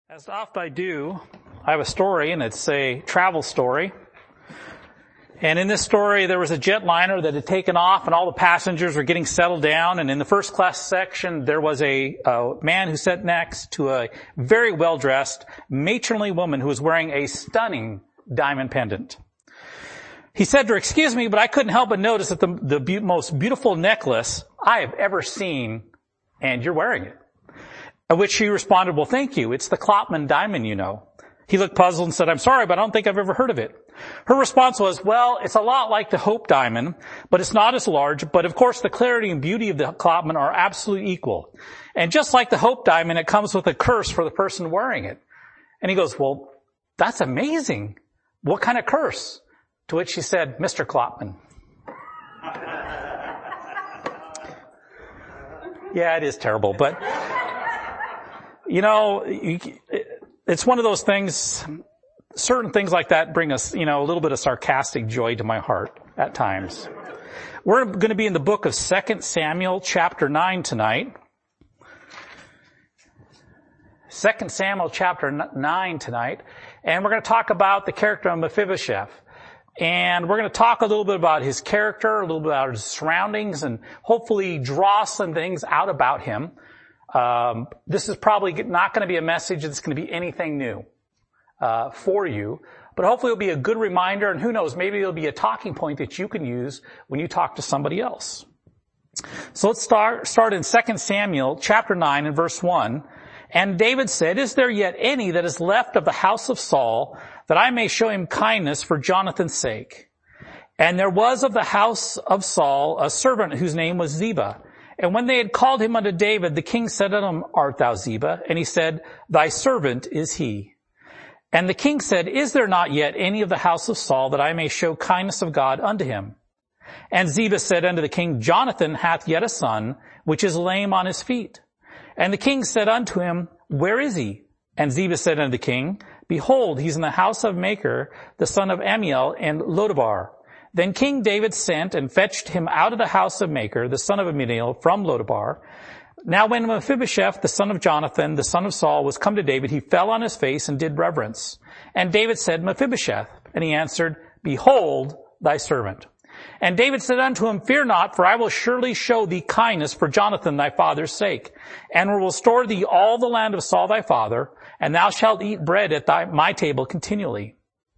As oft I do, I have a story, and it's a travel story. And in this story, there was a jetliner that had taken off, and all the passengers were getting settled down. And in the first class section, there was a man who sat next to a very well-dressed, matronly woman who was wearing a stunning diamond pendant. He said to her, "Excuse me, but I couldn't help but notice that the most beautiful necklace I have ever seen, and you're wearing it." At which she responded, "Well, thank you. It's the Klopman diamond, you know." He looked puzzled and said, "I'm sorry, but I don't think I've ever heard of it." Her response was, "Well, it's a lot like the Hope diamond, but it's not as large. But of course, the clarity and beauty of the Klopman are absolutely equal. And just like the Hope diamond, it comes with a curse for the person wearing it." And he goes, "Well, that's amazing. What kind of curse?" To which she said, "Mr. Klopman." Yeah, it is terrible, but you know, it's one of those things, certain things like that bring us, a little bit of sarcastic joy to my heart at times. We're going to be in the book of 2 Samuel chapter 9 tonight. 2 Samuel chapter 9 tonight. And we're going to talk about the character of Mephibosheth. And we're going to talk a little bit about his character, a little bit about his surroundings, and hopefully draw some things out about him. This is probably not going to be a message that's going to be anything new for you, but hopefully it'll be a good reminder, and who knows, maybe it'll be a talking point that you can use when you talk to somebody else. So let's start in 2 Samuel chapter 9 and verse 1. "And David said, 'Is there yet any that is left of the house of Saul, that I may show him kindness for Jonathan's sake? And there was of the house of Saul a servant whose name was Ziba. And when they had called him unto David, the king said unto him, Art thou Ziba? And he said, Thy servant is he. And the king said, Is there not yet any of the house of Saul, that I may show kindness of God unto him? And Ziba said unto the king, Jonathan hath yet a son, which is lame on his feet. And the king said unto him, Where is he? And Ziba said unto the king, Behold, he's in the house of Machir, the son of Ammiel, and Lodabar. Then King David sent and fetched him out of the house of Machir, the son of Ammiel, from Lodabar. Now when Mephibosheth, the son of Jonathan, the son of Saul, was come to David, he fell on his face and did reverence. And David said, Mephibosheth. And he answered, Behold, thy servant. And David said unto him, Fear not, for I will surely show thee kindness for Jonathan thy father's sake, and will restore thee all the land of Saul thy father, and thou shalt eat bread at my table continually.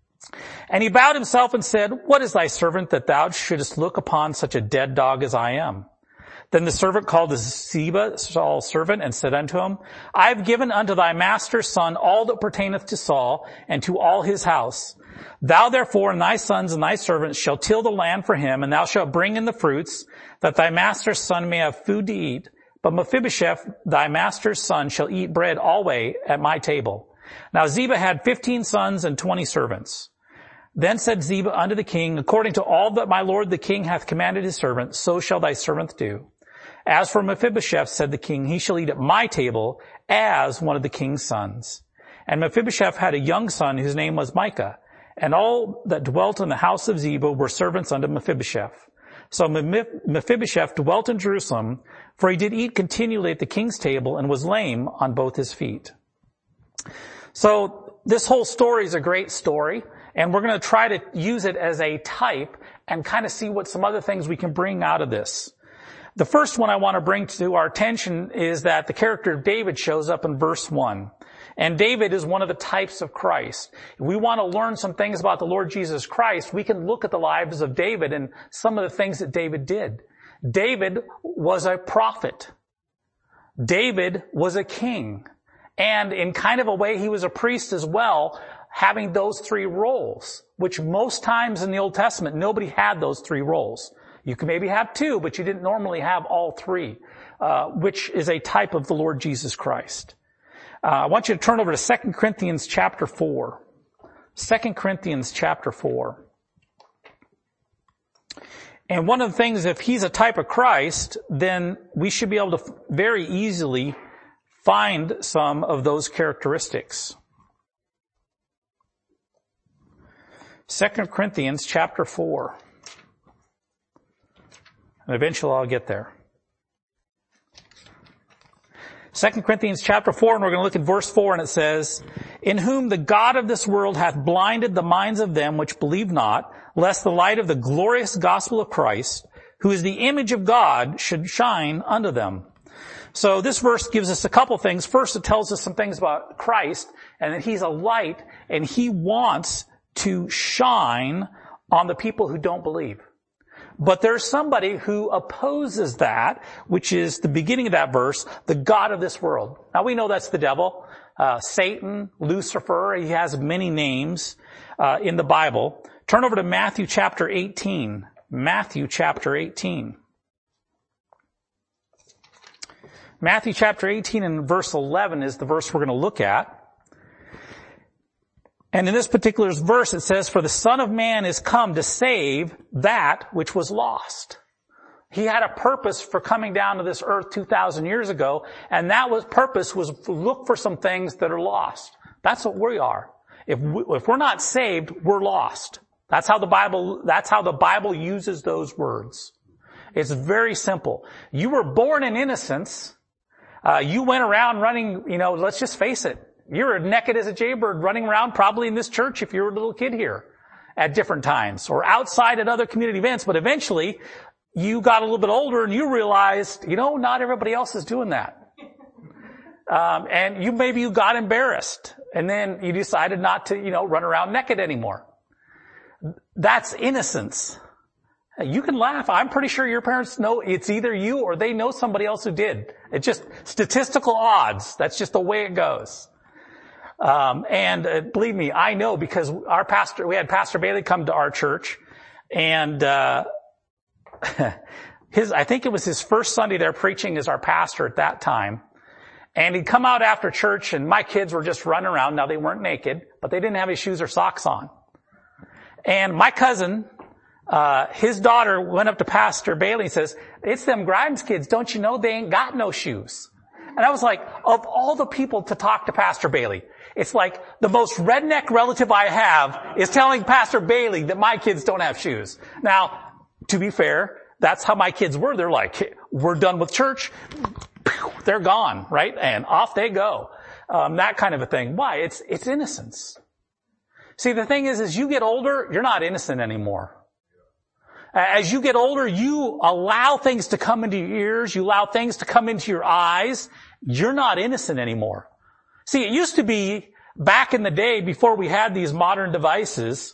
And he bowed himself and said, What is thy servant that thou shouldest look upon such a dead dog as I am? Then the servant called Ziba, Saul's servant, and said unto him, I have given unto thy master's son all that pertaineth to Saul, and to all his house. Thou therefore and thy sons and thy servants shall till the land for him, and thou shalt bring in the fruits, that thy master's son may have food to eat. But Mephibosheth, thy master's son, shall eat bread alway at my table. Now Ziba had 15 sons and 20 servants. Then said Ziba unto the king, According to all that my lord the king hath commanded his servant, so shall thy servant do. As for Mephibosheth, said the king, he shall eat at my table as one of the king's sons. And Mephibosheth had a young son whose name was Micah. And all that dwelt in the house of Ziba were servants unto Mephibosheth. So Mephibosheth dwelt in Jerusalem, for he did eat continually at the king's table and was lame on both his feet. So this whole story is a great story, and we're going to try to use it as a type and kind of see what some other things we can bring out of this. The first one I want to bring to our attention is that the character of David shows up in verse 1. And David is one of the types of Christ. If we want to learn some things about the Lord Jesus Christ, we can look at the lives of David and some of the things that David did. David was a prophet. David was a king. And in kind of a way, he was a priest as well, having those three roles, which most times in the Old Testament, nobody had those three roles. You could maybe have two, but you didn't normally have all three, which is a type of the Lord Jesus Christ. I want you to turn over to 2 Corinthians chapter 4. 2 Corinthians chapter 4. And one of the things, if he's a type of Christ, then we should be able to very easily find some of those characteristics. 2 Corinthians chapter 4. And eventually I'll get there. 2 Corinthians chapter 4, and we're going to look at verse 4, and it says, "In whom the God of this world hath blinded the minds of them which believe not, lest the light of the glorious gospel of Christ, who is the image of God, should shine unto them." So this verse gives us a couple things. First, it tells us some things about Christ, and that he's a light, and he wants to shine on the people who don't believe. But there's somebody who opposes that, which is the beginning of that verse, the God of this world. Now we know that's the devil, Satan, Lucifer. He has many names in the Bible. Turn over to Matthew chapter 18. Matthew chapter 18. Matthew chapter 18 and verse 11 is the verse we're going to look at. And in this particular verse it says, "For the Son of Man is come to save that which was lost." He had a purpose for coming down to this earth 2,000 years ago, and purpose was to look for some things that are lost. That's what we are. If we're not saved, we're lost. That's how the Bible uses those words. It's very simple. You were born in innocence. You went around running, let's just face it. You were naked as a jaybird running around probably in this church if you were a little kid here at different times, or outside at other community events. But eventually you got a little bit older and you realized, not everybody else is doing that. And maybe you got embarrassed, and then you decided not to, run around naked anymore. That's innocence. You can laugh. I'm pretty sure your parents know it's either you or they know somebody else who did. It's just statistical odds. That's just the way it goes. And believe me, I know, because we had Pastor Bailey come to our church, and I think it was his first Sunday there preaching as our pastor at that time. And he'd come out after church, and my kids were just running around. Now, they weren't naked, but they didn't have any shoes or socks on. And my cousin, his daughter went up to Pastor Bailey and says, "It's them Grimes kids. Don't you know they ain't got no shoes?" And I was like, of all the people to talk to Pastor Bailey, it's like the most redneck relative I have is telling Pastor Bailey that my kids don't have shoes. Now, to be fair, that's how my kids were. They're like, "Hey, we're done with church." They're gone, right? And off they go. That kind of a thing. Why? It's innocence. See, the thing is, as you get older, you're not innocent anymore. As you get older, you allow things to come into your ears. You allow things to come into your eyes. You're not innocent anymore. See, it used to be back in the day before we had these modern devices,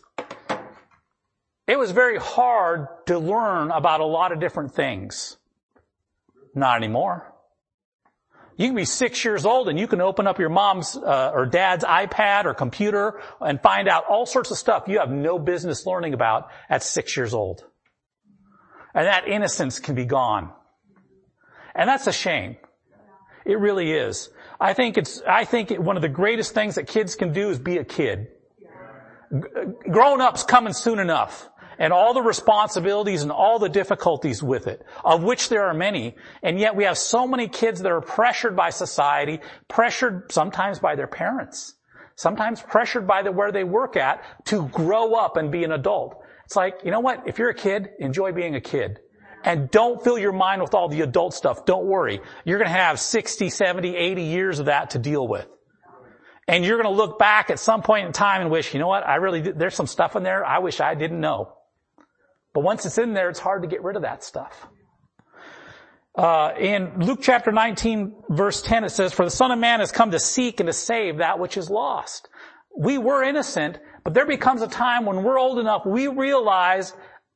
it was very hard to learn about a lot of different things. Not anymore. You can be 6 years old and you can open up your mom's or dad's iPad or computer and find out all sorts of stuff you have no business learning about at 6 years old. And that innocence can be gone. And that's a shame. It really is. I think one of the greatest things that kids can do is be a kid. Grown-ups coming soon enough, and all the responsibilities and all the difficulties with it, of which there are many. And yet we have so many kids that are pressured by society, pressured sometimes by their parents, sometimes pressured by where they work at to grow up and be an adult. It's like, you know what? If you're a kid, enjoy being a kid. And don't fill your mind with all the adult stuff. Don't worry. You're going to have 60, 70, 80 years of that to deal with. And you're going to look back at some point in time and wish, you know what? There's some stuff in there I wish I didn't know. But once it's in there, it's hard to get rid of that stuff. In Luke chapter 19, verse 10, it says, "For the Son of Man has come to seek and to save that which is lost." We were innocent, but there becomes a time when we're old enough, we realize,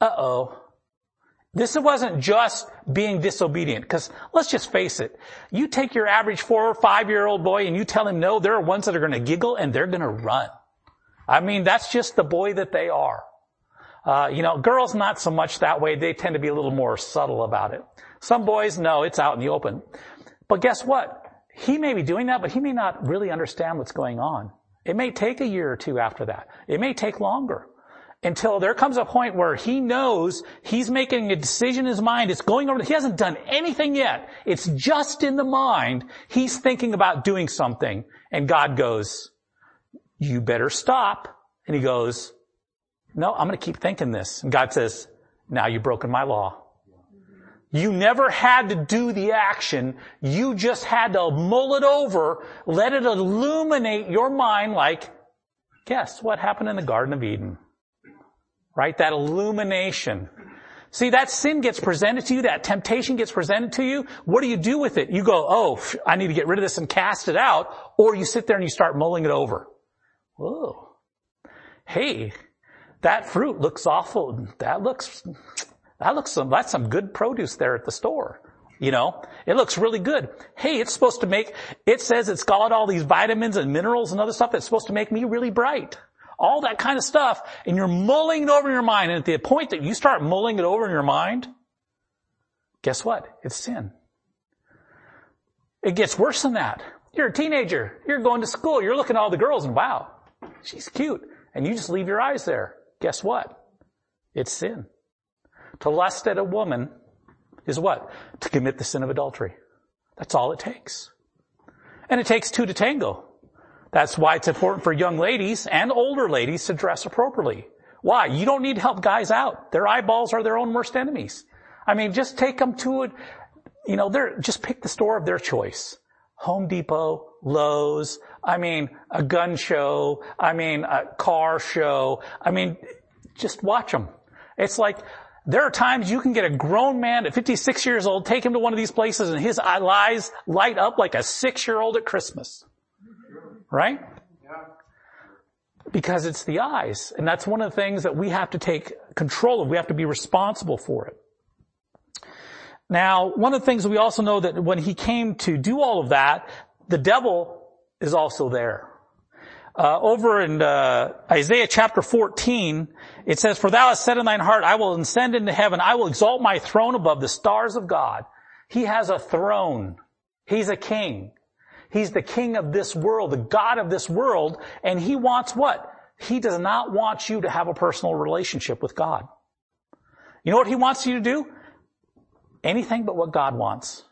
this wasn't just being disobedient. Because let's just face it, you take your average 4 or 5-year-old boy and you tell him no, there are ones that are going to giggle and they're going to run. I mean, that's just the boy that they are. Girls not so much that way. They tend to be a little more subtle about it. Some boys, no, it's out in the open. But guess what? He may be doing that, but he may not really understand what's going on. It may take a year or two after that. It may take longer until there comes a point where he knows he's making a decision in his mind. It's going over. He hasn't done anything yet. It's just in the mind. He's thinking about doing something. And God goes, "You better stop." And he goes, "No, I'm going to keep thinking this." And God says, "Now you've broken my law." You never had to do the action. You just had to mull it over, let it illuminate your mind like, guess what happened in the Garden of Eden? Right? That illumination. See, that sin gets presented to you, that temptation gets presented to you. What do you do with it? You go, oh, I need to get rid of this and cast it out. Or you sit there and you start mulling it over. Whoa. Hey, that fruit looks awful. That's some good produce there at the store. You know, it looks really good. Hey, it says it's got all these vitamins and minerals and other stuff that's supposed to make me really bright. All that kind of stuff. And you're mulling it over in your mind. And at the point that you start mulling it over in your mind, guess what? It's sin. It gets worse than that. You're a teenager. You're going to school. You're looking at all the girls and wow, she's cute. And you just leave your eyes there. Guess what? It's sin. To lust at a woman is what? To commit the sin of adultery. That's all it takes. And it takes two to tango. That's why it's important for young ladies and older ladies to dress appropriately. Why? You don't need to help guys out. Their eyeballs are their own worst enemies. I mean, just take them to it. You know, just pick the store of their choice. Home Depot, Lowe's, a gun show, a car show. Just watch them. It's like, there are times you can get a grown man at 56 years old, take him to one of these places and his eyes light up like a 6-year-old at Christmas. Right? Yeah. Because it's the eyes. And that's one of the things that we have to take control of. We have to be responsible for it. Now, one of the things we also know that when he came to do all of that, the devil is also there. Over in Isaiah chapter 14, it says, "For thou hast said in thine heart, I will ascend into heaven. I will exalt my throne above the stars of God." He has a throne. He's a king. He's the king of this world, the God of this world, and he wants what? He does not want you to have a personal relationship with God. You know what he wants you to do? Anything but what God wants.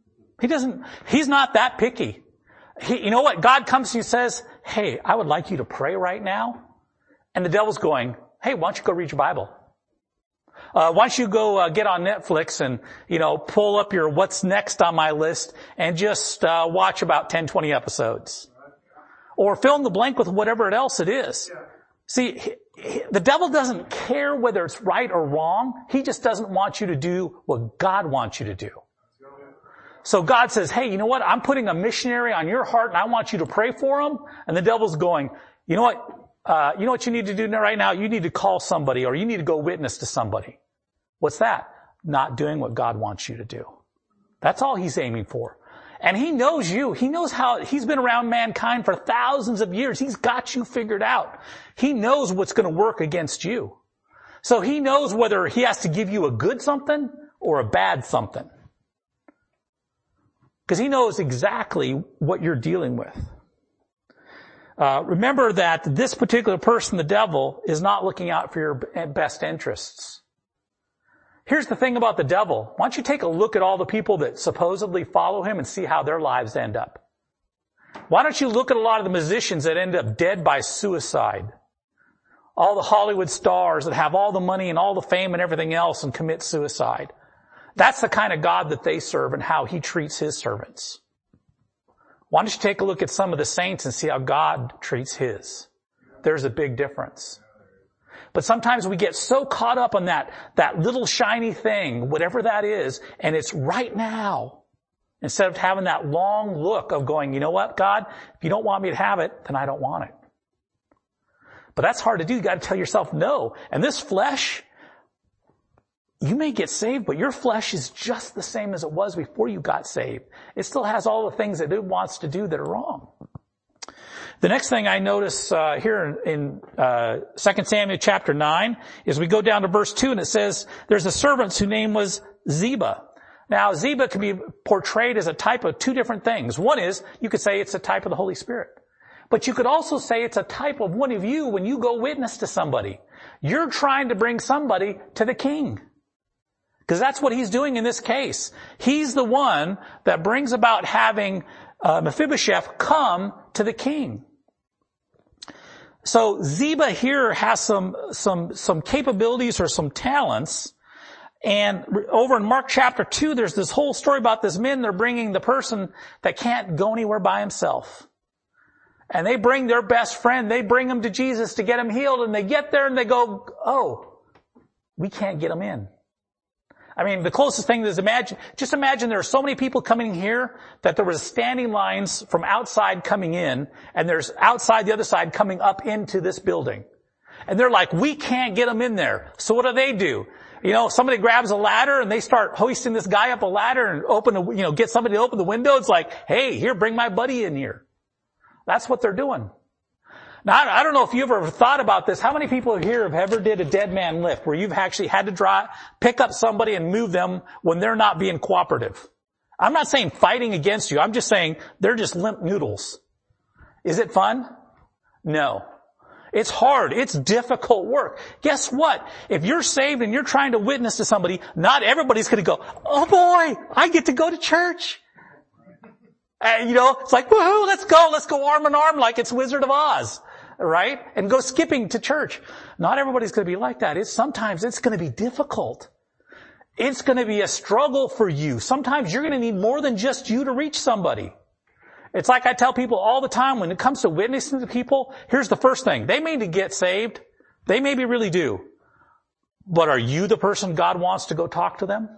He's not that picky. You know what? God comes to you and says, hey, I would like you to pray right now. And the devil's going, hey, why don't you go read your Bible? Why don't you go get on Netflix and, pull up your what's next on my list and just watch about 10, 20 episodes. Or fill in the blank with whatever else it is. See, the devil doesn't care whether it's right or wrong. He just doesn't want you to do what God wants you to do. So God says, hey, you know what? I'm putting a missionary on your heart and I want you to pray for him. And the devil's going, you know what you need to do right now? You need to call somebody or you need to go witness to somebody. What's that? Not doing what God wants you to do. That's all he's aiming for. And he knows you. He knows how he's been around mankind for thousands of years. He's got you figured out. He knows what's going to work against you. So he knows whether he has to give you a good something or a bad something. Because he knows exactly what you're dealing with. Remember that this particular person, the devil, is not looking out for your best interests. Here's the thing about the devil. Why don't you take a look at all the people that supposedly follow him and see how their lives end up? Why don't you look at a lot of the musicians that end up dead by suicide? All the Hollywood stars that have all the money and all the fame and everything else and commit suicide. That's the kind of God that they serve and how he treats his servants. Why don't you take a look at some of the saints and see how God treats his? There's a big difference. But sometimes we get so caught up on that little shiny thing, whatever that is, and it's right now. Instead of having that long look of going, you know what, God, if you don't want me to have it, then I don't want it. But that's hard to do. You got to tell yourself no. And this flesh, you may get saved, but your flesh is just the same as it was before you got saved. It still has all the things that it wants to do that are wrong. The next thing I notice here in 2 Samuel chapter 9 is we go down to verse 2 and it says, there's a servant whose name was Ziba. Now, Ziba can be portrayed as a type of two different things. One is, you could say it's a type of the Holy Spirit. But you could also say it's a type of one of you when you go witness to somebody. You're trying to bring somebody to the king. Because that's what he's doing in this case. He's the one that brings about having Mephibosheth come to the king. So Ziba here has some capabilities or some talents, And over in Mark chapter 2, there's this whole story about this men. They're bringing the person that can't go anywhere by himself. And they bring their best friend. They bring him to Jesus to get him healed. And they get there and they go, oh, we can't get him in. I mean, the closest thing is just imagine there are so many people coming here that there was standing lines from outside coming in, and there's outside the other side coming up into this building. And they're like, we can't get them in there. So what do? Somebody grabs a ladder and they start hoisting this guy up a ladder and get somebody to open the window. It's like, hey, here, bring my buddy in here. That's what they're doing. Now, I don't know if you've ever thought about this. How many people here have ever did a dead man lift where you've actually had to pick up somebody and move them when they're not being cooperative? I'm not saying fighting against you. I'm just saying they're just limp noodles. Is it fun? No. It's hard. It's difficult work. Guess what? If you're saved and you're trying to witness to somebody, not everybody's going to go, oh boy, I get to go to church. It's like, woohoo, let's go arm in arm like it's Wizard of Oz. Right? And go skipping to church. Not everybody's going to be like that. Sometimes it's going to be difficult. It's going to be a struggle for you. Sometimes you're going to need more than just you to reach somebody. It's like I tell people all the time when it comes to witnessing to people, here's the first thing. They may get saved. They maybe really do. But are you the person God wants to go talk to them?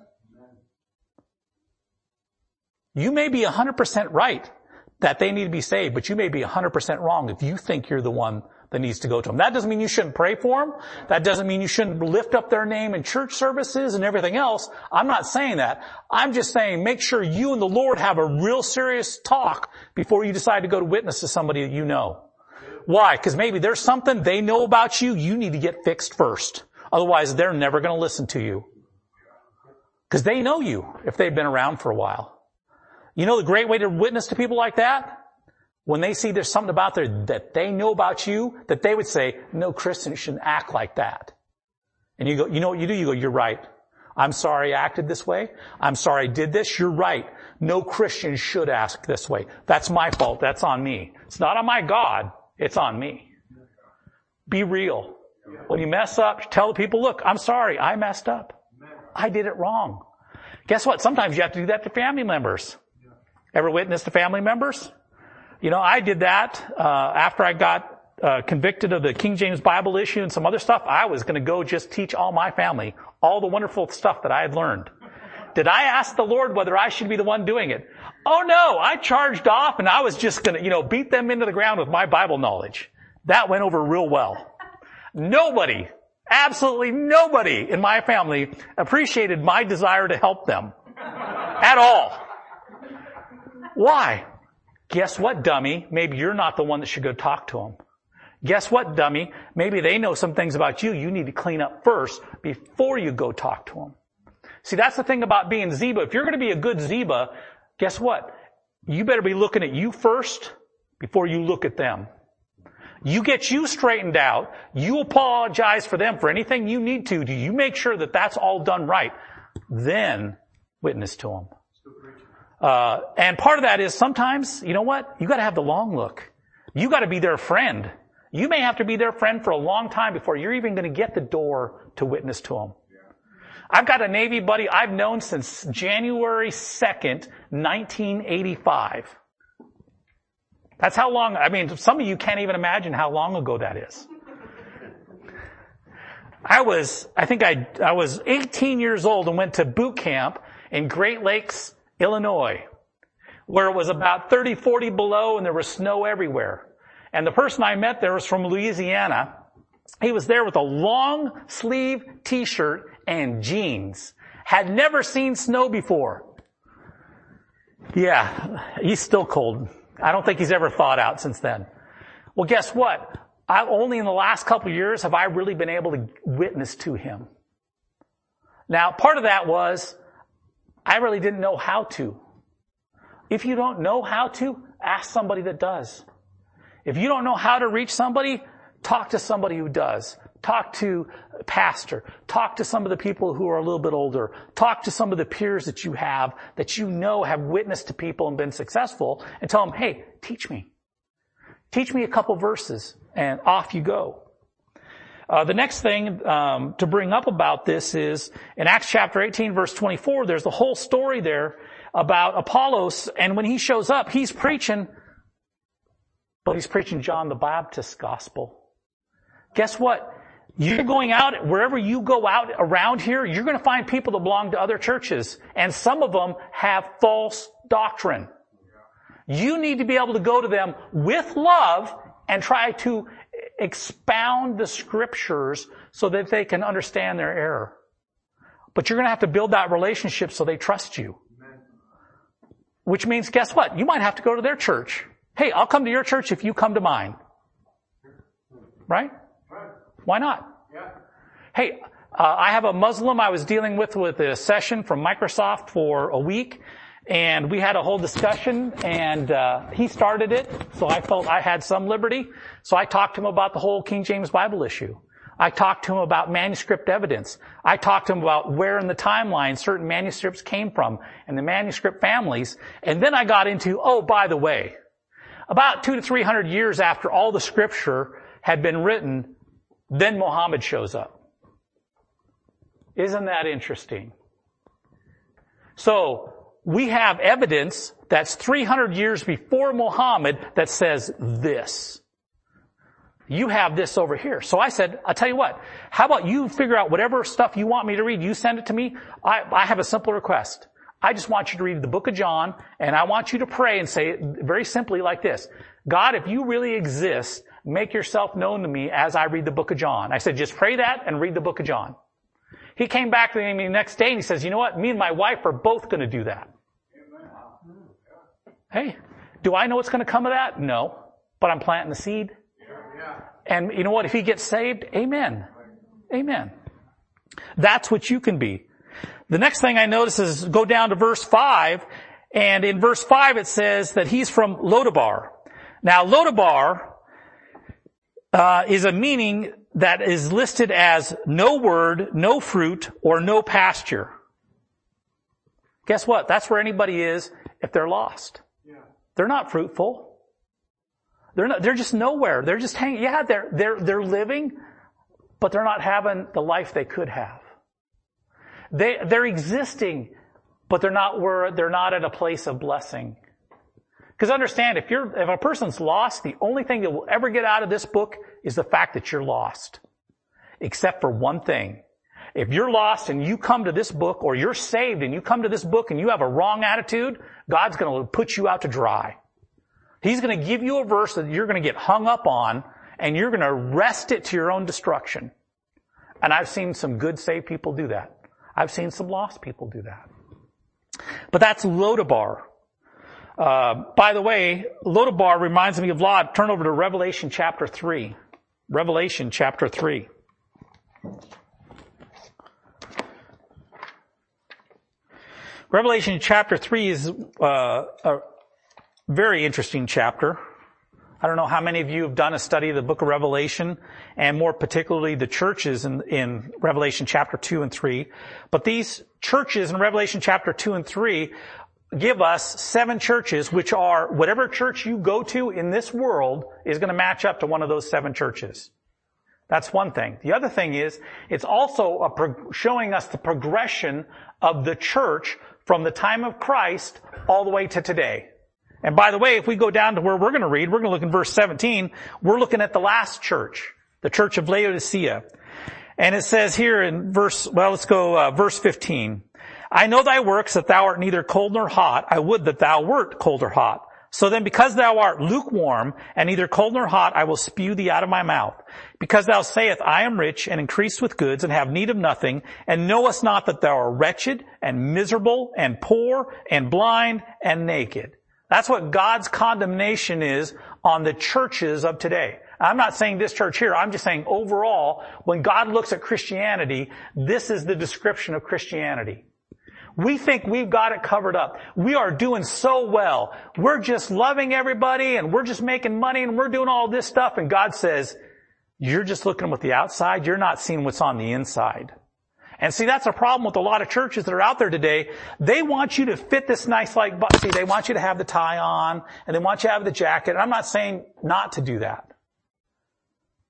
You may be 100% right that they need to be saved, but you may be 100% wrong if you think you're the one that needs to go to them. That doesn't mean you shouldn't pray for them. That doesn't mean you shouldn't lift up their name in church services and everything else. I'm not saying that. I'm just saying make sure you and the Lord have a real serious talk before you decide to go to witness to somebody that you know. Why? Because maybe there's something they know about you need to get fixed first. Otherwise, they're never going to listen to you. Because they know you if they've been around for a while. You know the great way to witness to people like that? When they see there's something about there that they know about you, that they would say, no Christian shouldn't act like that. And you go, you know what you do? You go, you're right. I'm sorry I acted this way. I'm sorry I did this. You're right. No Christian should act this way. That's my fault. That's on me. It's not on my God. It's on me. Be real. When you mess up, tell the people, look, I'm sorry. I messed up. I did it wrong. Guess what? Sometimes you have to do that to family members. Ever witnessed to family members? I did that after I got convicted of the King James Bible issue and some other stuff. I was going to go just teach all my family all the wonderful stuff that I had learned. Did I ask the Lord whether I should be the one doing it? Oh no, I charged off and I was just going to, beat them into the ground with my Bible knowledge. That went over real well. Nobody, absolutely nobody in my family appreciated my desire to help them at all. Why? Guess what, dummy? Maybe you're not the one that should go talk to them. Guess what, dummy? Maybe they know some things about you need to clean up first before you go talk to them. See, that's the thing about being Ziba. If you're going to be a good Ziba, guess what? You better be looking at you first before you look at them. You get you straightened out. You apologize for them for anything you need to. Do you make sure that that's all done right? Then witness to them. And part of that is sometimes, you know what? You got to have the long look. You got to be their friend. You may have to be their friend for a long time before you're even going to get the door to witness to them. I've got a Navy buddy I've known since January 2nd, 1985. That's how long, some of you can't even imagine how long ago that is. I was 18 years old and went to boot camp in Great Lakes, Illinois, where it was about 30, 40 below and there was snow everywhere. And the person I met there was from Louisiana. He was there with a long sleeve t-shirt and jeans. Had never seen snow before. Yeah, he's still cold. I don't think he's ever thawed out since then. Well, guess what? Only in the last couple of years have I really been able to witness to him. Now, part of that was I really didn't know how to. If you don't know how to, ask somebody that does. If you don't know how to reach somebody, talk to somebody who does. Talk to a pastor. Talk to some of the people who are a little bit older. Talk to some of the peers that you have that you know have witnessed to people and been successful and tell them, hey, teach me. Teach me a couple verses and off you go. The next thing to bring up about this is in Acts chapter 18, verse 24, there's the whole story there about Apollos, and when he shows up, he's preaching, but he's preaching John the Baptist's gospel. Guess what? You're going out, wherever you go out around here, you're going to find people that belong to other churches, and some of them have false doctrine. You need to be able to go to them with love and try to expound the scriptures so that they can understand their error. But you're going to have to build that relationship so they trust you. Which means, guess what? You might have to go to their church. Hey, I'll come to your church if you come to mine. Right? Why not? Hey, I have a Muslim I was dealing with a session from Microsoft for a week. And we had a whole discussion, and he started it, so I felt I had some liberty. So I talked to him about the whole King James Bible issue. I talked to him about manuscript evidence. I talked to him about where in the timeline certain manuscripts came from and the manuscript families. And then I got into, oh, by the way, about 200 to 300 years after all the scripture had been written, then Muhammad shows up. Isn't that interesting? So, we have evidence that's 300 years before Muhammad that says this. You have this over here. So I said, I'll tell you what, how about you figure out whatever stuff you want me to read, you send it to me. I have a simple request. I just want you to read the book of John, and I want you to pray and say it very simply like this. God, if you really exist, make yourself known to me as I read the book of John. I said, just pray that and read the book of John. He came back to me the next day and he says, you know what? Me and my wife are both going to do that. Hey, do I know what's going to come of that? No. But I'm planting the seed. And you know what? If he gets saved, amen. Amen. That's what you can be. The next thing I notice is go down to verse 5. And in verse 5 it says that he's from Lodabar. Now Lodabar is a meaning that is listed as no word, no fruit, or no pasture. Guess what? That's where anybody is if they're lost. Yeah. They're not fruitful. They're just nowhere. They're just hanging. Yeah, they're living, but they're not having the life they could have. They're existing, but they're not at a place of blessing. Because understand, if a person's lost, the only thing that will ever get out of this book is the fact that you're lost. Except for one thing. If you're lost and you come to this book, or you're saved and you come to this book and you have a wrong attitude, God's going to put you out to dry. He's going to give you a verse that you're going to get hung up on, and you're going to wrest it to your own destruction. And I've seen some good saved people do that. I've seen some lost people do that. But that's Lodabar. By the way, Lodabar reminds me of Lot. Turn over to Revelation chapter 3. Revelation chapter 3. Revelation chapter 3 is a very interesting chapter. I don't know how many of you have done a study of the book of Revelation, and more particularly the churches in Revelation chapter 2 and 3. But these churches in Revelation chapter 2 and 3 give us 7 churches, which are whatever church you go to in this world is going to match up to one of those 7 churches. That's one thing. The other thing is, it's also showing us the progression of the church from the time of Christ all the way to today. And by the way, if we go down to where we're going to read, we're going to look in verse 17. We're looking at the last church, the church of Laodicea. And it says here in verse 15. I know thy works, that thou art neither cold nor hot. I would that thou wert cold or hot. So then, because thou art lukewarm, and neither cold nor hot, I will spew thee out of my mouth. Because thou sayest, I am rich, and increased with goods, and have need of nothing, and knowest not that thou art wretched, and miserable, and poor, and blind, and naked. That's what God's condemnation is on the churches of today. I'm not saying this church here. I'm just saying overall, when God looks at Christianity, this is the description of Christianity. We think we've got it covered up. We are doing so well. We're just loving everybody, and we're just making money, and we're doing all this stuff. And God says, you're just looking with the outside. You're not seeing what's on the inside. And see, that's a problem with a lot of churches that are out there today. They want you to fit this nice see, they want you to have the tie on, and they want you to have the jacket. And I'm not saying not to do that.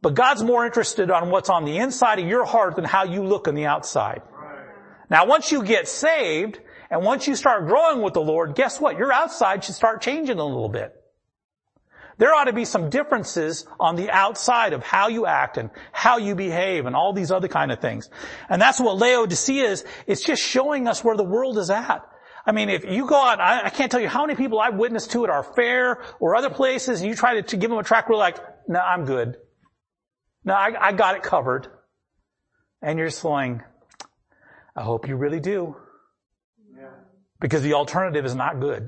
But God's more interested on what's on the inside of your heart than how you look on the outside. Now, once you get saved, and once you start growing with the Lord, guess what? Your outside should start changing a little bit. There ought to be some differences on the outside of how you act and how you behave and all these other kind of things. And that's what Laodicea is. It's just showing us where the world is at. I mean, if you go out, I can't tell you how many people I've witnessed to at our fair or other places, and you try to give them a tract, we're like, no, I'm good. No, I got it covered. And you're just going, I hope you really do. Because the alternative is not good.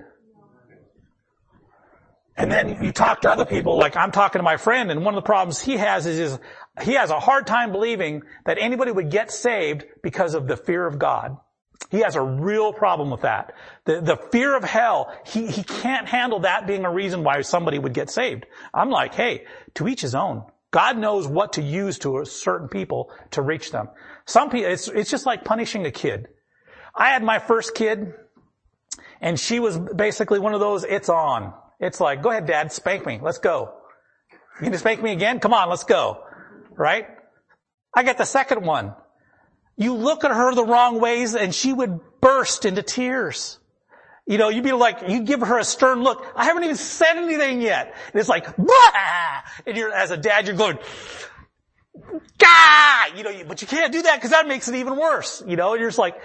And then you talk to other people, like I'm talking to my friend, and one of the problems he has is he has a hard time believing that anybody would get saved because of the fear of God. He has a real problem with that. The fear of hell, he can't handle that being a reason why somebody would get saved. I'm like, hey, to each his own. God knows what to use to a certain people to reach them. Some people, it's just like punishing a kid. I had my first kid, and she was basically one of those, it's on. It's like, go ahead, Dad, spank me. Let's go. You gonna spank me again? Come on, let's go. Right? I got the second one. You look at her the wrong ways and she would burst into tears. You know, you'd be like, you'd give her a stern look. I haven't even said anything yet. And it's like, bah! And you're, as a dad, you're going, Gah! You know, but you can't do that because that makes it even worse. You know, you're just like,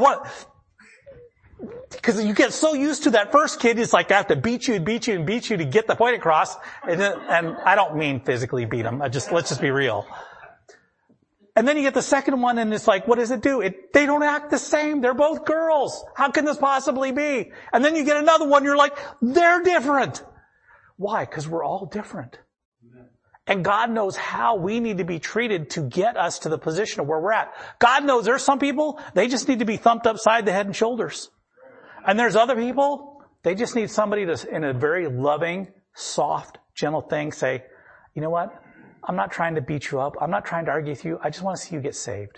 because you get so used to that first kid, it's like I have to beat you to get the point across. And I don't mean physically beat them. Let's just be real. And then you get the second one and it's like, what does it do? They don't act the same. They're both girls. How can this possibly be? And then you get another one, you're like, they're different. Why? Because we're all different. And God knows how we need to be treated to get us to the position of where we're at. God knows there's some people, they just need to be thumped upside the head and shoulders. And there's other people, they just need somebody to, in a very loving, soft, gentle thing, say, you know what? I'm not trying to beat you up. I'm not trying to argue with you. I just want to see you get saved.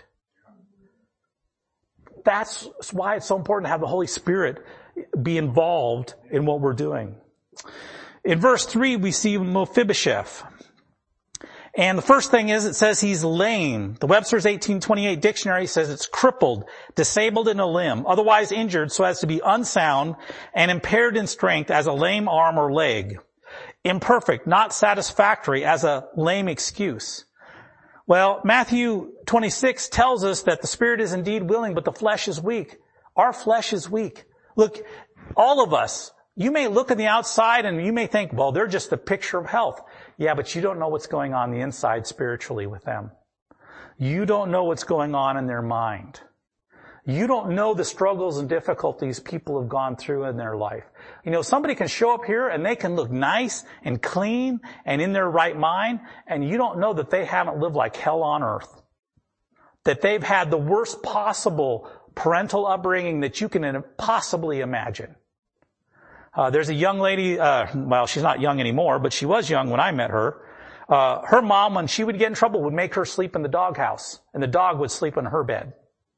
That's why it's so important to have the Holy Spirit be involved in what we're doing. In verse 3, we see Mephibosheth. And the first thing is, it says he's lame. The Webster's 1828 dictionary says it's crippled, disabled in a limb, otherwise injured so as to be unsound and impaired in strength as a lame arm or leg. Imperfect, not satisfactory as a lame excuse. Well, Matthew 26 tells us that the spirit is indeed willing, but the flesh is weak. Our flesh is weak. Look, all of us, you may look at the outside and you may think, well, they're just a picture of health. Yeah, but you don't know what's going on the inside spiritually with them. You don't know what's going on in their mind. You don't know the struggles and difficulties people have gone through in their life. You know, somebody can show up here and they can look nice and clean and in their right mind, and you don't know that they haven't lived like hell on earth. That they've had the worst possible parental upbringing that you can possibly imagine. There's a young lady, well, she's not young anymore, but she was young when I met her. Her mom, when she would get in trouble, would make her sleep in the doghouse, and the dog would sleep in her bed.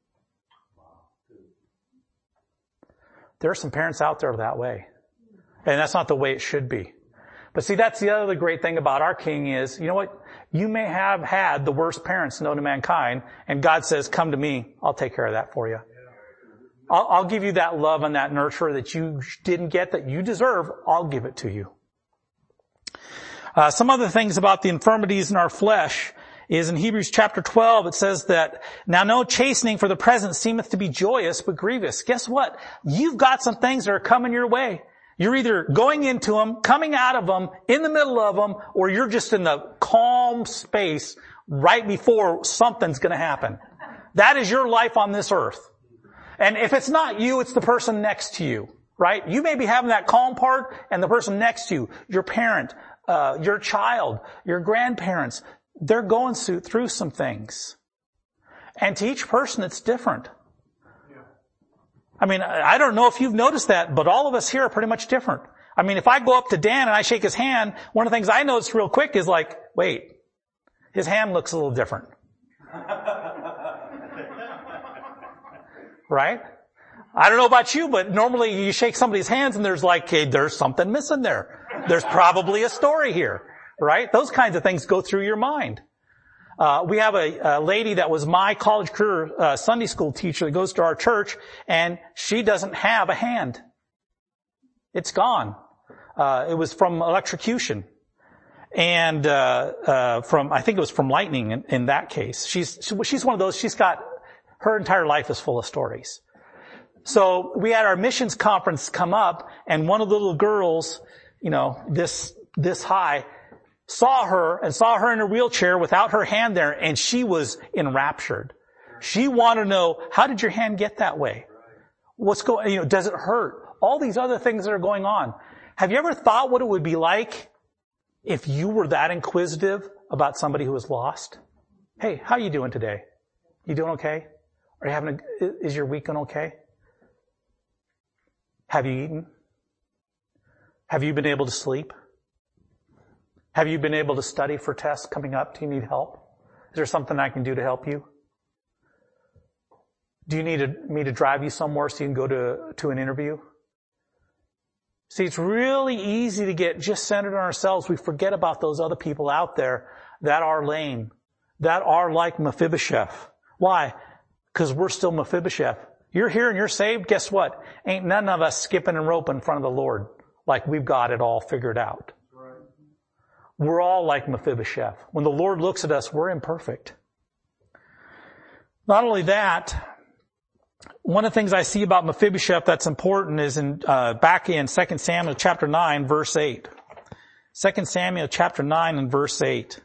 There are some parents out there that way. And that's not the way it should be. But see, that's the other great thing about our King is, you know what? You may have had the worst parents known to mankind, and God says, come to me, I'll take care of that for you. I'll give you that love and that nurture that you didn't get, that you deserve. I'll give it to you. Some other things about the infirmities in our flesh is in Hebrews chapter 12, it says that, now no chastening for the present seemeth to be joyous, but grievous. Guess what? You've got some things that are coming your way. You're either going into them, coming out of them, in the middle of them, or you're just in the calm space right before something's going to happen. That is your life on this earth. And if it's not you, it's the person next to you, right? You may be having that calm part, and the person next to you, your parent, your child, your grandparents, they're going through some things. And to each person, it's different. I mean, I don't know if you've noticed that, but all of us here are pretty much different. I mean, if I go up to Dan and I shake his hand, one of the things I notice real quick is like, wait, his hand looks a little different. Right? I don't know about you, but normally you shake somebody's hands and there's like, hey, there's something missing there. There's probably a story here. right? Those kinds of things go through your mind. We have a lady that was my college career Sunday school teacher that goes to our church, and she doesn't have a hand. It's gone. It was from electrocution. And I think it was from lightning in that case. She's one of those, her entire life is full of stories. So we had our missions conference come up, and one of the little girls, this high, saw her in a wheelchair without her hand there, and she was enraptured. She wanted to know, how did your hand get that way? What's going, does it hurt? All these other things that are going on. Have you ever thought what it would be like if you were that inquisitive about somebody who was lost? Hey, how you doing today? You doing okay? Is your week going okay? Have you eaten? Have you been able to sleep? Have you been able to study for tests coming up? Do you need help? Is there something I can do to help you? Do you need me to drive you somewhere so you can go to an interview? See, it's really easy to get just centered on ourselves. We forget about those other people out there that are lame, that are like Mephibosheth. Why? Because we're still Mephibosheth. You're here and you're saved. Guess what? Ain't none of us skipping and roping in front of the Lord like we've got it all figured out. We're all like Mephibosheth. When the Lord looks at us, we're imperfect. Not only that, one of the things I see about Mephibosheth that's important is back in 2 Samuel chapter 9, verse 8. 2 Samuel chapter 9 and verse 8.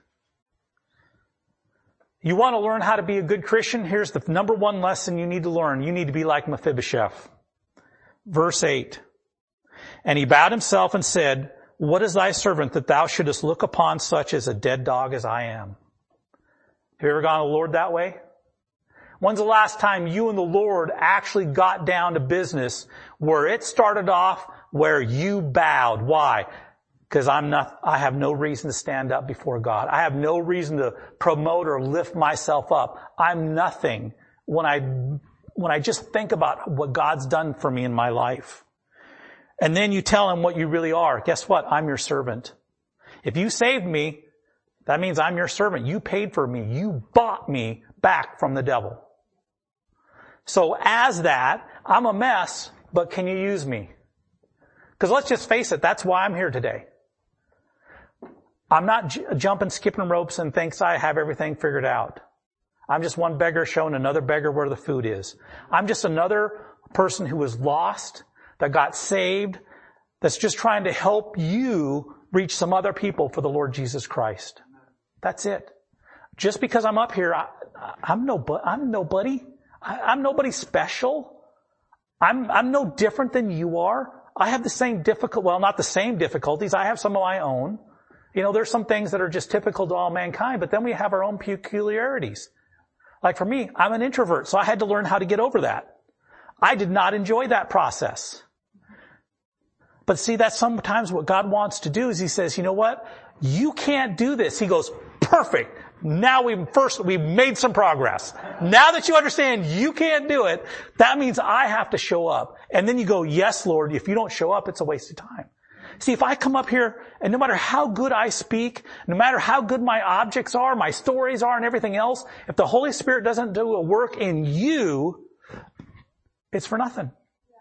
You want to learn how to be a good Christian? Here's the number one lesson you need to learn. You need to be like Mephibosheth. Verse 8. And he bowed himself and said, what is thy servant that thou shouldest look upon such as a dead dog as I am? Have you ever gone to the Lord that way? When's the last time you and the Lord actually got down to business where it started off where you bowed? Why? Because I have no reason to stand up before God. I have no reason to promote or lift myself up. I'm nothing when I just think about what God's done for me in my life. And then you tell him what you really are. Guess what? I'm your servant. If you saved me, that means I'm your servant. You paid for me. You bought me back from the devil. So as that, I'm a mess, but can you use me? Because let's just face it, that's why I'm here today. I'm not jumping, skipping ropes and thinks I have everything figured out. I'm just one beggar showing another beggar where the food is. I'm just another person who was lost, that got saved, that's just trying to help you reach some other people for the Lord Jesus Christ. That's it. Just because I'm up here, I'm nobody. I'm nobody special. I'm no different than you are. I have the same not the same difficulties. I have some of my own. There's some things that are just typical to all mankind, but then we have our own peculiarities. Like for me, I'm an introvert, so I had to learn how to get over that. I did not enjoy that process. But see, that's sometimes what God wants to do is he says, you know what? You can't do this. He goes, perfect. Now we've made some progress. Now that you understand you can't do it, that means I have to show up. And then you go, yes, Lord, if you don't show up, it's a waste of time. See, if I come up here and no matter how good I speak, no matter how good my objects are, my stories are and everything else, if the Holy Spirit doesn't do a work in you, it's for nothing.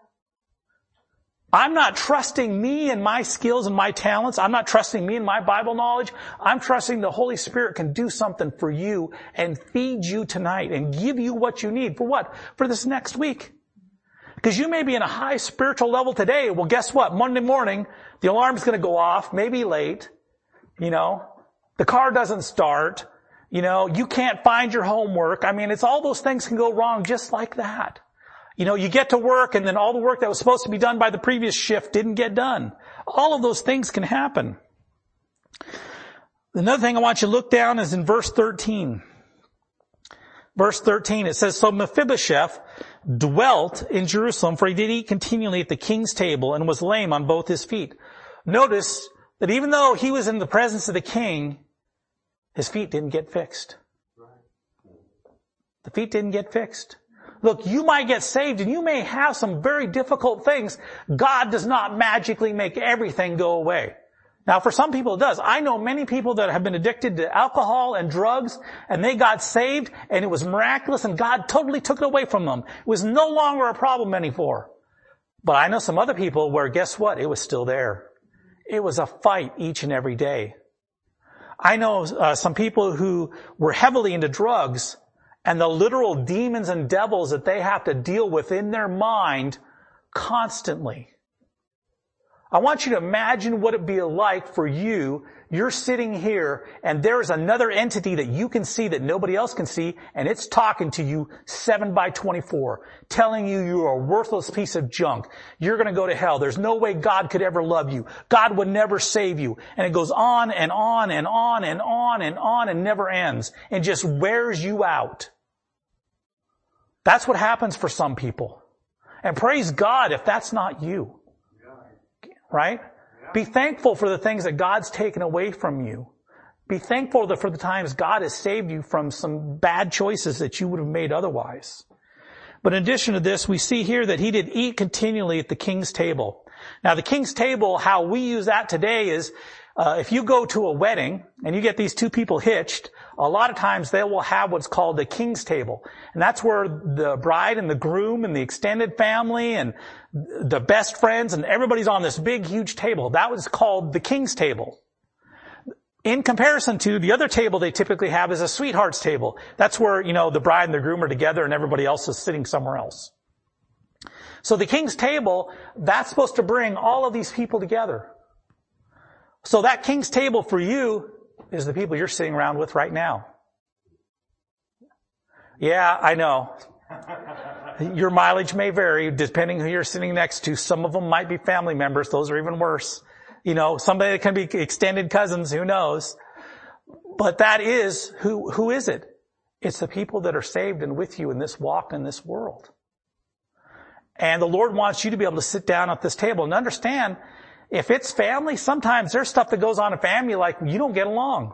I'm not trusting me and my skills and my talents. I'm not trusting me and my Bible knowledge. I'm trusting the Holy Spirit can do something for you and feed you tonight and give you what you need. For what? For this next week. Because you may be in a high spiritual level today. Well, guess what? Monday morning, the alarm's going to go off, maybe late. The car doesn't start. You can't find your homework. It's all those things can go wrong just like that. You get to work and then all the work that was supposed to be done by the previous shift didn't get done. All of those things can happen. Another thing I want you to look down is in verse 13. Verse 13, it says, so Mephibosheth dwelt in Jerusalem, for he did eat continually at the king's table and was lame on both his feet. Notice that even though he was in the presence of the king, his feet didn't get fixed. The feet didn't get fixed. Look, you might get saved and you may have some very difficult things. God does not magically make everything go away. Now, for some people it does. I know many people that have been addicted to alcohol and drugs, and they got saved, and it was miraculous, and God totally took it away from them. It was no longer a problem anymore. But I know some other people where, guess what? It was still there. It was a fight each and every day. I know some people who were heavily into drugs, and the literal demons and devils that they have to deal with in their mind constantly. I want you to imagine what it'd be like for you. You're sitting here and there's another entity that you can see that nobody else can see, and it's talking to you 7/24, telling you you're a worthless piece of junk. You're going to go to hell. There's no way God could ever love you. God would never save you. And it goes on and on and on and on and on and never ends and just wears you out. That's what happens for some people. And praise God if that's not you. Right? Be thankful for the things that God's taken away from you. Be thankful for the times God has saved you from some bad choices that you would have made otherwise. But in addition to this, we see here that he did eat continually at the king's table. Now, the king's table, how we use that today is, if you go to a wedding and you get these two people hitched, a lot of times they will have what's called the king's table. And that's where the bride and the groom and the extended family and the best friends and everybody's on this big, huge table. That was called the king's table. In comparison to the other table they typically have is a sweetheart's table. That's where, the bride and the groom are together and everybody else is sitting somewhere else. So the king's table, that's supposed to bring all of these people together. So that king's table for you is the people you're sitting around with right now. Yeah, I know. Your mileage may vary depending who you're sitting next to. Some of them might be family members. Those are even worse. Somebody that can be extended cousins, who knows? But that is, who is it? It's the people that are saved and with you in this walk in this world. And the Lord wants you to be able to sit down at this table and understand, if it's family, sometimes there's stuff that goes on in family like you don't get along.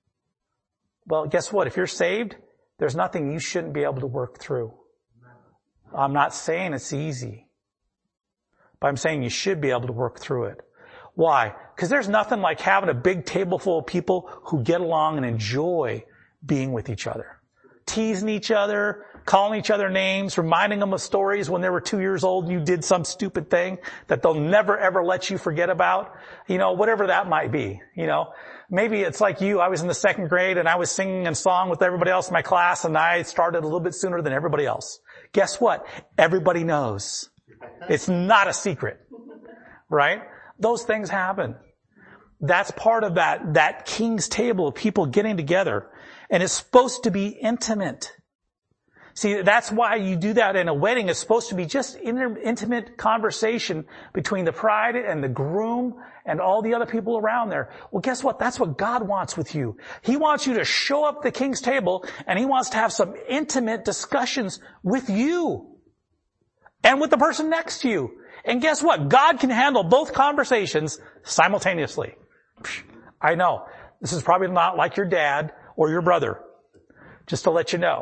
Well, guess what? If you're saved, there's nothing you shouldn't be able to work through. I'm not saying it's easy, but I'm saying you should be able to work through it. Why? Because there's nothing like having a big table full of people who get along and enjoy being with each other. Teasing each other, calling each other names, reminding them of stories when they were 2 years old and you did some stupid thing that they'll never ever let you forget about. Whatever that might be. Maybe it's like you. I was in the 2nd grade and I was singing a song with everybody else in my class and I started a little bit sooner than everybody else. Guess what? Everybody knows. It's not a secret. Right? Those things happen. That's part of that king's table of people getting together. And it's supposed to be intimate. See, that's why you do that in a wedding. It's supposed to be just intimate conversation between the bride and the groom and all the other people around there. Well, guess what? That's what God wants with you. He wants you to show up at the king's table and he wants to have some intimate discussions with you and with the person next to you. And guess what? God can handle both conversations simultaneously. I know. This is probably not like your dad or your brother, just to let you know.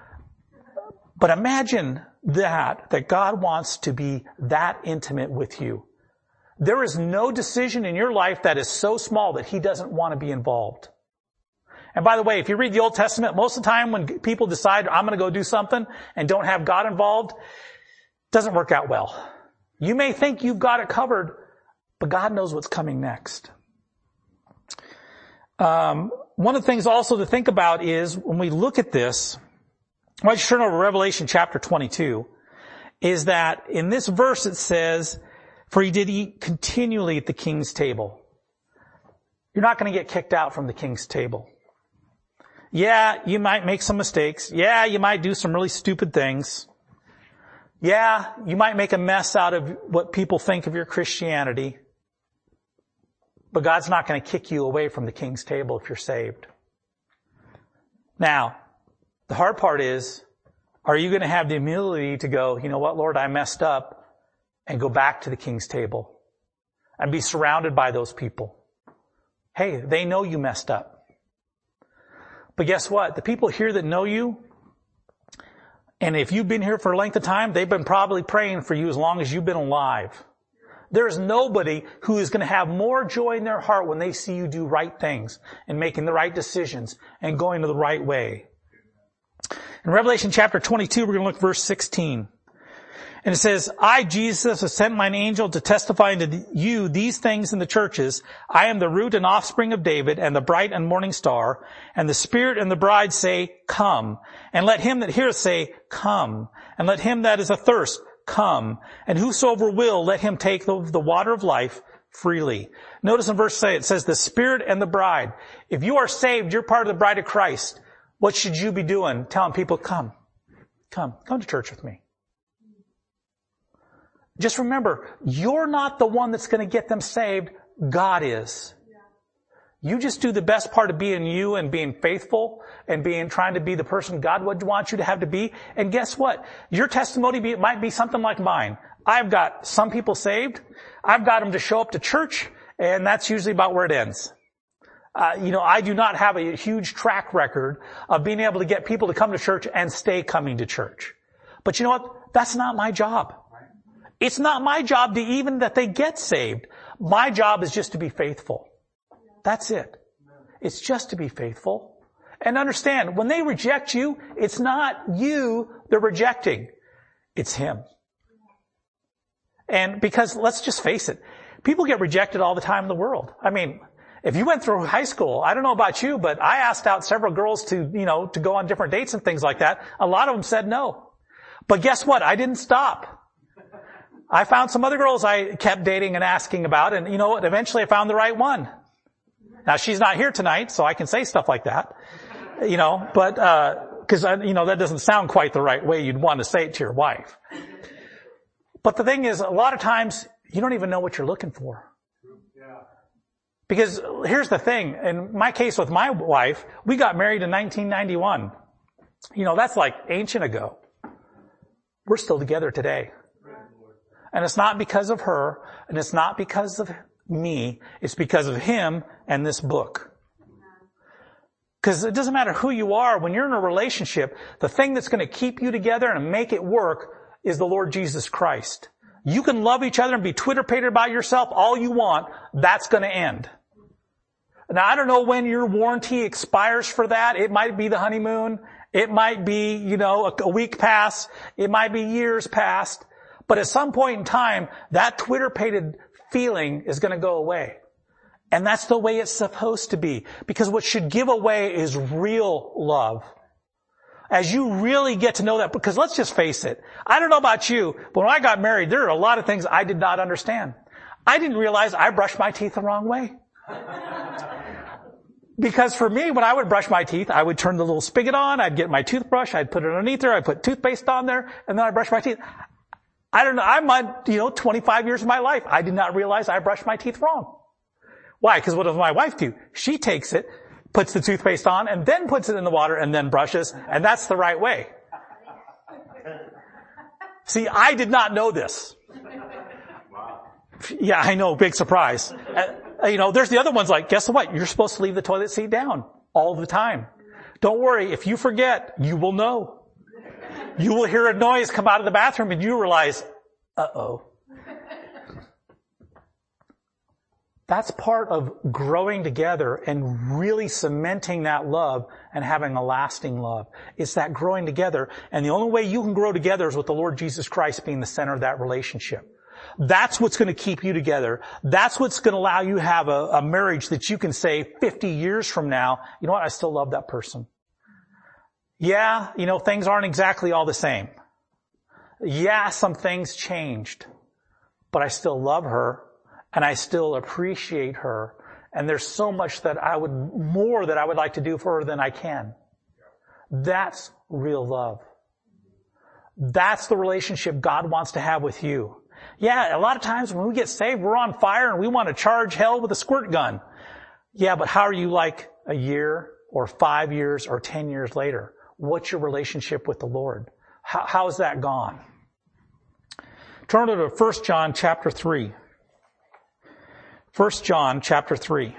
But imagine that God wants to be that intimate with you. There is no decision in your life that is so small that he doesn't want to be involved. And by the way, if you read the Old Testament, most of the time when people decide, I'm going to go do something and don't have God involved, it doesn't work out well. You may think you've got it covered, but God knows what's coming next. One of the things also to think about is when we look at this, why don't you turn over to Revelation chapter 22, is that in this verse it says, for he did eat continually at the king's table. You're not going to get kicked out from the king's table. Yeah, you might make some mistakes. Yeah, you might do some really stupid things. Yeah, you might make a mess out of what people think of your Christianity. But God's not going to kick you away from the king's table if you're saved. Now, the hard part is, are you going to have the humility to go, you know what, Lord, I messed up, and go back to the king's table and be surrounded by those people? Hey, they know you messed up. But guess what? The people here that know you, and if you've been here for a length of time, they've been probably praying for you as long as you've been alive. There is nobody who is going to have more joy in their heart when they see you do right things and making the right decisions and going the right way. In Revelation chapter 22, we're going to look at verse 16. And it says, I, Jesus, have sent mine angel to testify unto you these things in the churches. I am the root and offspring of David, and the bright and morning star. And the Spirit and the bride say, come. And let him that heareth say, come. And let him that is athirst, come. And whosoever will, let him take the water of life freely. Notice in verse 8, it says, the Spirit and the bride. If you are saved, you're part of the bride of Christ. What should you be doing? Telling people, come to church with me. Just remember, you're not the one that's going to get them saved. God is. You just do the best part of being you and being faithful and trying to be the person God would want you to have to be. And guess what? Your testimony might be something like mine. I've got some people saved. I've got them to show up to church, and that's usually about where it ends. I do not have a huge track record of being able to get people to come to church and stay coming to church. But you know what? That's not my job. It's not my job to even that they get saved. My job is just to be faithful. That's it. It's just to be faithful. And understand, when they reject you, it's not you they're rejecting. It's Him. And because, let's just face it, people get rejected all the time in the world. I mean, if you went through high school, I don't know about you, but I asked out several girls to go on different dates and things like that. A lot of them said no. But guess what? I didn't stop. I found some other girls I kept dating and asking about, and you know what? Eventually I found the right one. Now she's not here tonight, so I can say stuff like that. But, cause that doesn't sound quite the right way you'd want to say it to your wife. But the thing is, a lot of times, you don't even know what you're looking for. Because here's the thing, in my case with my wife, we got married in 1991. That's like ancient ago. We're still together today. And it's not because of her, and it's not because of me, it's because of Him and this book. Because it doesn't matter who you are, when you're in a relationship, the thing that's going to keep you together and make it work is the Lord Jesus Christ. You can love each other and be Twitter-pated about yourself all you want, that's going to end. Now, I don't know when your warranty expires for that. It might be the honeymoon. It might be, a week past. It might be years past. But at some point in time, that Twitter-pated feeling is going to go away. And that's the way it's supposed to be. Because what should give away is real love. As you really get to know that, because let's just face it. I don't know about you, but when I got married, there are a lot of things I did not understand. I didn't realize I brushed my teeth the wrong way. Because for me, when I would brush my teeth, I would turn the little spigot on, I'd get my toothbrush, I'd put it underneath there, I'd put toothpaste on there, and then I'd brush my teeth. I don't know, I'm on, 25 years of my life. I did not realize I brushed my teeth wrong. Why? Because what does my wife do? She takes it, puts the toothpaste on, and then puts it in the water, and then brushes, and that's the right way. See, I did not know this. Yeah, I know, big surprise. There's the other ones like, guess what? You're supposed to leave the toilet seat down all the time. Don't worry, if you forget, you will know. You will hear a noise come out of the bathroom and you realize, uh-oh. That's part of growing together and really cementing that love and having a lasting love. It's that growing together. And the only way you can grow together is with the Lord Jesus Christ being the center of that relationship. That's what's going to keep you together. That's what's going to allow you to have a marriage that you can say 50 years from now, you know what, I still love that person. Yeah, things aren't exactly all the same. Yeah, some things changed. But I still love her, and I still appreciate her, and there's so much that I would like to do for her than I can. That's real love. That's the relationship God wants to have with you. Yeah, a lot of times when we get saved, we're on fire and we want to charge hell with a squirt gun. Yeah, but how are you like a year or 5 years or 10 years later? What's your relationship with the Lord? How's that gone? Turn to 1 John chapter 3. 1 John chapter 3.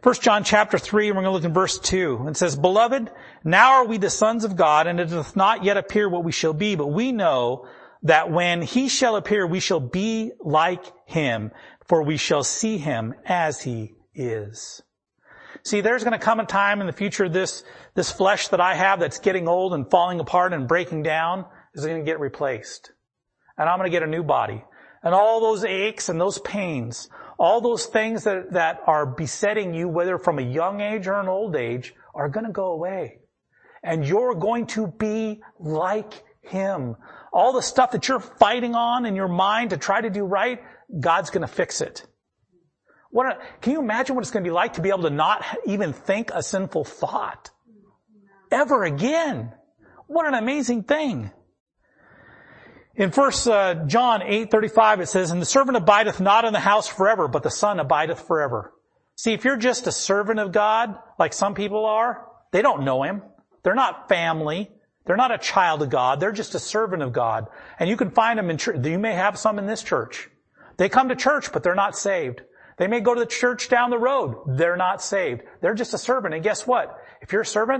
1 John chapter 3, we're going to look in verse 2. It says, Beloved, now are we the sons of God, and it doth not yet appear what we shall be, but we know that when he shall appear, we shall be like him, for we shall see him as he is. See, there's going to come a time in the future, this flesh that I have that's getting old and falling apart and breaking down is going to get replaced. And I'm going to get a new body. And all those aches and those pains, all those things that are besetting you, whether from a young age or an old age, are going to go away. And you're going to be like him. All the stuff that you're fighting on in your mind to try to do right, God's going to fix it. Can you imagine what it's going to be like to be able to not even think a sinful thought ever again? What an amazing thing. In 1 John 8:35 it says, And the servant abideth not in the house forever, but the Son abideth forever. See, if you're just a servant of God, like some people are, they don't know him. They're not family. They're not a child of God. They're just a servant of God. And you can find them in church. You may have some in this church. They come to church, but they're not saved. They may go to the church down the road. They're not saved. They're just a servant. And guess what? If you're a servant,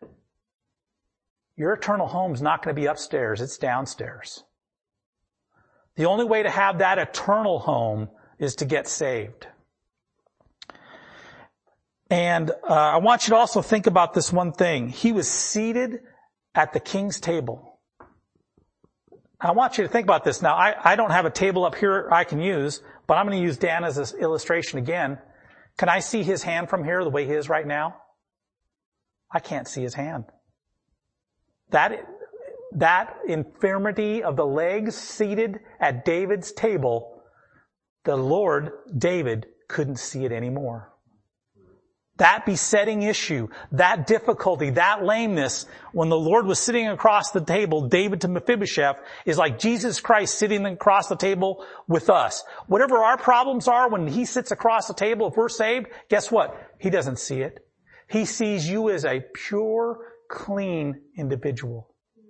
your eternal home's not going to be upstairs. It's downstairs. The only way to have that eternal home is to get saved. And I want you to also think about this one thing. He was seated at the king's table. I want you to think about this. Now, I don't have a table up here I can use, but I'm going to use Dan as an illustration again. Can I see his hand from here the way he is right now? I can't see his hand. That infirmity of the legs seated at David's table, the Lord, David, couldn't see it anymore. That besetting issue, that difficulty, that lameness, when the Lord was sitting across the table, David to Mephibosheth, is like Jesus Christ sitting across the table with us. Whatever our problems are, when he sits across the table, if we're saved, guess what? He doesn't see it. He sees you as a pure, clean individual.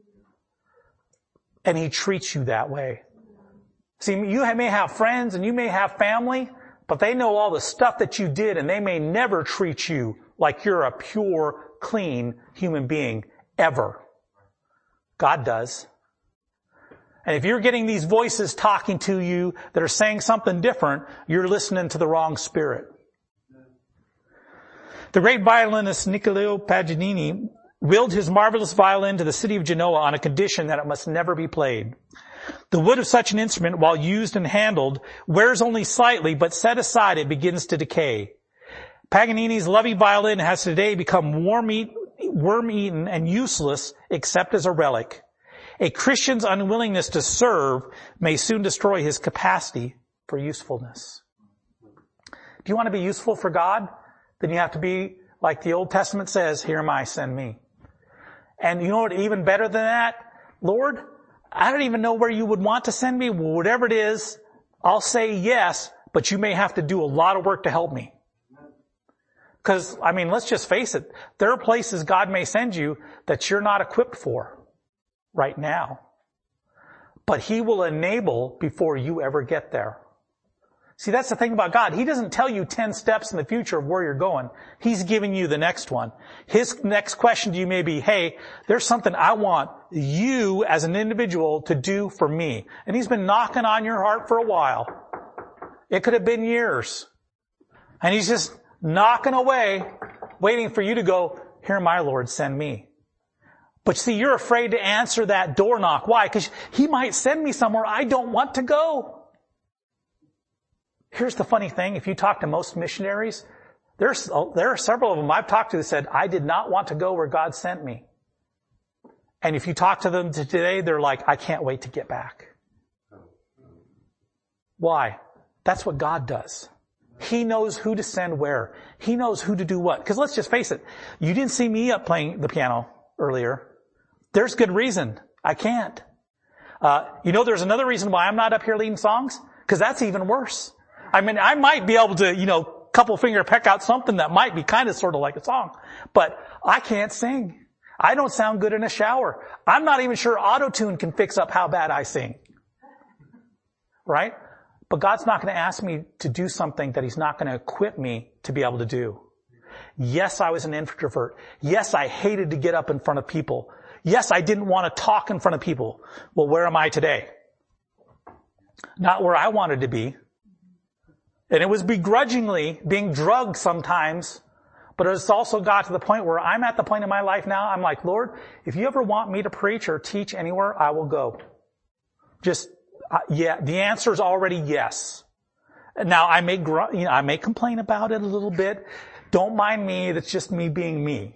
And he treats you that way. See, you may have friends and you may have family, but they know all the stuff that you did, and they may never treat you like you're a pure, clean human being, ever. God does. And if you're getting these voices talking to you that are saying something different, you're listening to the wrong spirit. The great violinist Niccolò Paganini willed his marvelous violin to the city of Genoa on a condition that it must never be played. The wood of such an instrument, while used and handled, wears only slightly, but set aside it begins to decay. Paganini's lovely violin has today become worm-eaten and useless except as a relic. A Christian's unwillingness to serve may soon destroy his capacity for usefulness. Do you want to be useful for God? Then you have to be, like the Old Testament says, here am I, send me. And you know what, even better than that? Lord, I don't even know where you would want to send me. Whatever it is, I'll say yes, but you may have to do a lot of work to help me. Because, let's just face it. There are places God may send you that you're not equipped for right now. But he will enable before you ever get there. See, that's the thing about God. He doesn't tell you 10 steps in the future of where you're going. He's giving you the next one. His next question to you may be, hey, there's something I want you as an individual to do for me. And he's been knocking on your heart for a while. It could have been years. And he's just knocking away, waiting for you to go, here, my Lord, send me. But see, you're afraid to answer that door knock. Why? Because he might send me somewhere I don't want to go. Here's the funny thing. If you talk to most missionaries, there are several of them I've talked to that said, I did not want to go where God sent me. And if you talk to them today, they're like, I can't wait to get back. Why? That's what God does. He knows who to send where. He knows who to do what. Because let's just face it. You didn't see me up playing the piano earlier. There's good reason. I can't. There's another reason why I'm not up here leading songs. Because that's even worse. I might be able to, couple finger peck out something that might be kind of sort of like a song. But I can't sing. I don't sound good in a shower. I'm not even sure auto-tune can fix up how bad I sing. Right? But God's not going to ask me to do something that he's not going to equip me to be able to do. Yes, I was an introvert. Yes, I hated to get up in front of people. Yes, I didn't want to talk in front of people. Well, where am I today? Not where I wanted to be. And it was begrudgingly being drugged sometimes, but it's also got to the point where I'm at the point in my life now, I'm like, Lord, if you ever want me to preach or teach anywhere, I will go. Just, the answer is already yes. Now, I may complain about it a little bit. Don't mind me, that's just me being me.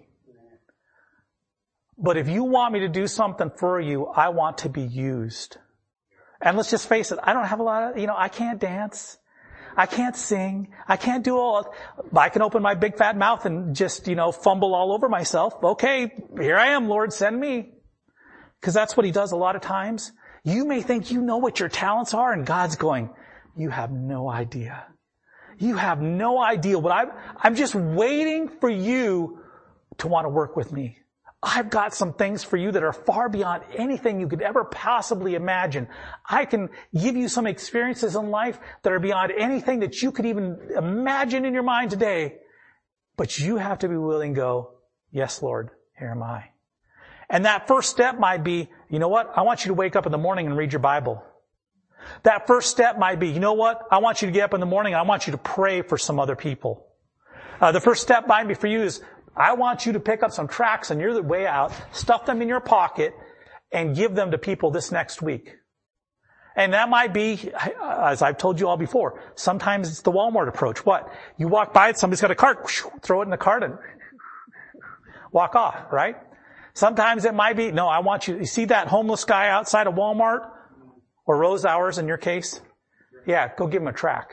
But if you want me to do something for you, I want to be used. And let's just face it, I don't have a lot of, I can't dance. I can't sing. I can't do I can open my big fat mouth and just, fumble all over myself. Okay, here I am, Lord, send me. Because that's what he does a lot of times. You may think you know what your talents are, and God's going, you have no idea. You have no idea what I'm just waiting for you to want to work with me. I've got some things for you that are far beyond anything you could ever possibly imagine. I can give you some experiences in life that are beyond anything that you could even imagine in your mind today. But you have to be willing to go, yes, Lord, here am I. And that first step might be, you know what? I want you to wake up in the morning and read your Bible. That first step might be, you know what? I want you to get up in the morning and I want you to pray for some other people. The first step might be for you is, I want you to pick up some tracts on your way out, stuff them in your pocket, and give them to people this next week. And that might be, as I've told you all before, sometimes it's the Walmart approach. What? You walk by, somebody's got a cart, throw it in the cart and walk off, right? Sometimes it might be, no, I want you see that homeless guy outside of Walmart? Or Rose Hours in your case? Yeah, go give him a tract.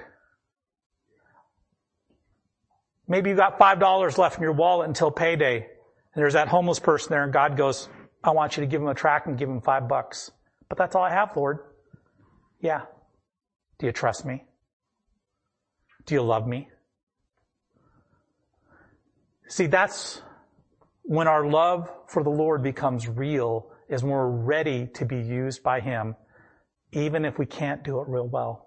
Maybe you got $5 left in your wallet until payday. And there's that homeless person there and God goes, I want you to give him a tract and give him $5. But that's all I have, Lord. Yeah. Do you trust me? Do you love me? See, that's when our love for the Lord becomes real, is when we're ready to be used by Him, even if we can't do it real well.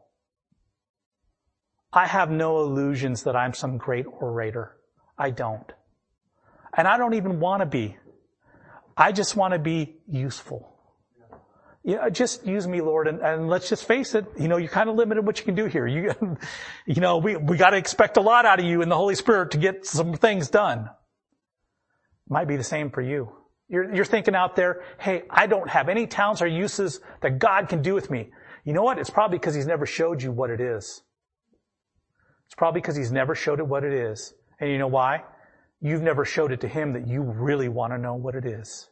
I have no illusions that I'm some great orator. I don't. And I don't even want to be. I just want to be useful. Just use me, Lord, and let's just face it, you're kind of limited what you can do here. We got to expect a lot out of you in the Holy Spirit to get some things done. Might be the same for you. You're thinking out there, hey, I don't have any talents or uses that God can do with me. You know what? It's probably because He's never showed you what it is. It's probably because He's never showed it what it is. And you know why? You've never showed it to Him that you really want to know what it is.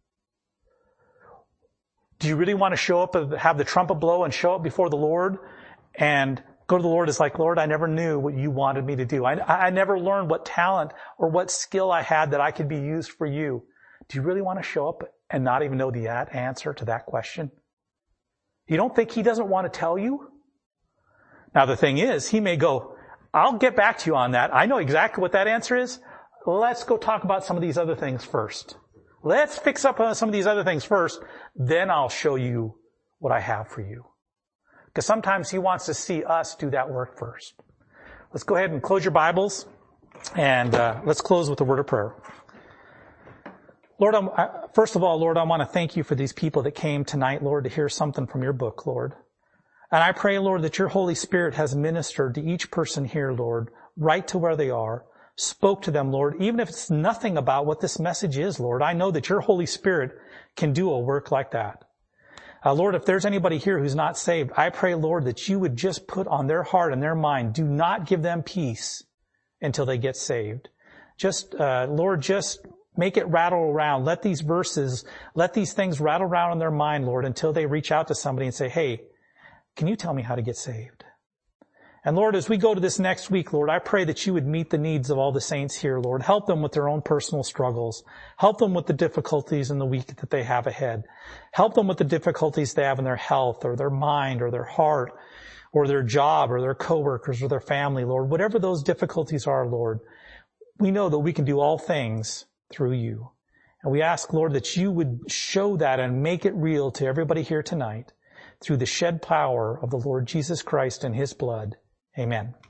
Do you really want to show up and have the trumpet blow and show up before the Lord and go to the Lord as like, Lord, I never knew what you wanted me to do. I never learned what talent or what skill I had that I could be used for you. Do you really want to show up and not even know the answer to that question? You don't think He doesn't want to tell you? Now the thing is, He may go, I'll get back to you on that. I know exactly what that answer is. Let's go talk about some of these other things first. Let's fix up some of these other things first. Then I'll show you what I have for you. Because sometimes He wants to see us do that work first. Let's go ahead and close your Bibles. And let's close with a word of prayer. Lord, first of all, Lord, I want to thank you for these people that came tonight, Lord, to hear something from your book, Lord. And I pray, Lord, that your Holy Spirit has ministered to each person here, Lord, right to where they are, spoke to them, Lord, even if it's nothing about what this message is, Lord. I know that your Holy Spirit can do a work like that. Lord, if there's anybody here who's not saved, I pray, Lord, that you would just put on their heart and their mind, do not give them peace until they get saved. Lord, just make it rattle around. Let these things rattle around in their mind, Lord, until they reach out to somebody and say, hey, can you tell me how to get saved? And Lord, as we go to this next week, Lord, I pray that you would meet the needs of all the saints here, Lord. Help them with their own personal struggles. Help them with the difficulties in the week that they have ahead. Help them with the difficulties they have in their health or their mind or their heart or their job or their coworkers or their family, Lord. Whatever those difficulties are, Lord, we know that we can do all things through you. And we ask, Lord, that you would show that and make it real to everybody here tonight through the shed power of the Lord Jesus Christ and His blood. Amen.